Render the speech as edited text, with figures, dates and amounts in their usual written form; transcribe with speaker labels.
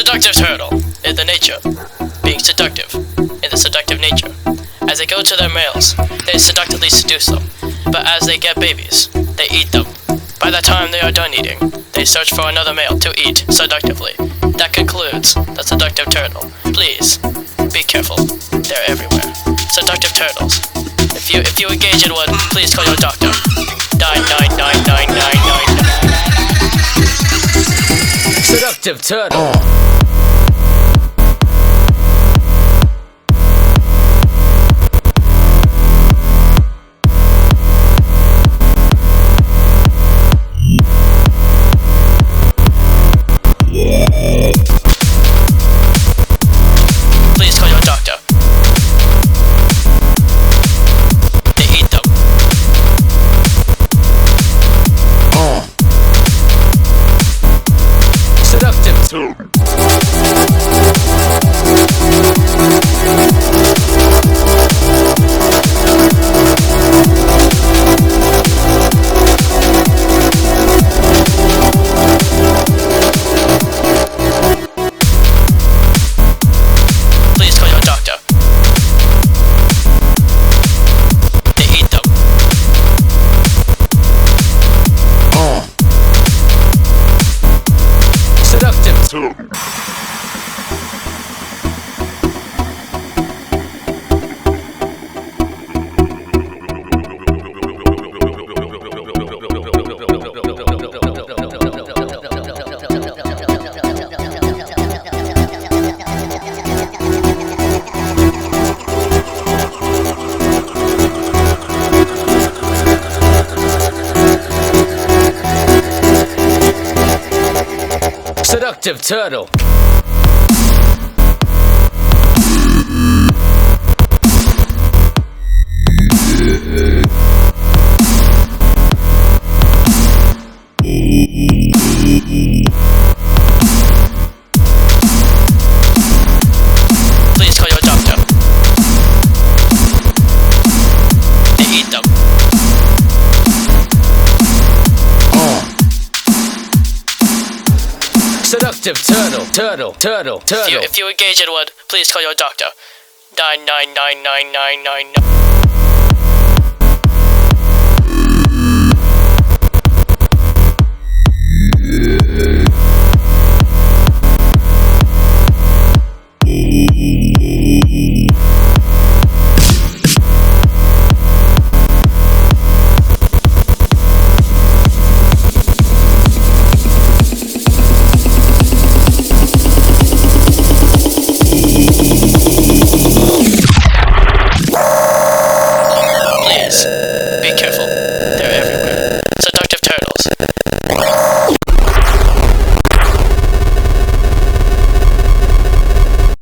Speaker 1: Seductive turtle in the nature, being seductive in the seductive nature. As they go to their males, they seductively seduce them, but as they get babies, they eat them. By the time they are done eating, they search for another male to eat seductively. That concludes the seductive turtle. Please, be careful. They're everywhere. Seductive turtles. If you engage in one, please call your doctor. 9999999.
Speaker 2: Seductive turtle.
Speaker 1: Please call your doctor. They eat them.
Speaker 2: Seductive turtle.
Speaker 1: Please call your doctor. They eat them.
Speaker 2: Seductive turtle. Seductive turtle.
Speaker 1: Please call your doctor. They eat them.
Speaker 2: Seductive turtle.
Speaker 1: If you engage in one, please call your doctor. 9999999. Please, be careful. They're everywhere. Seductive turtles.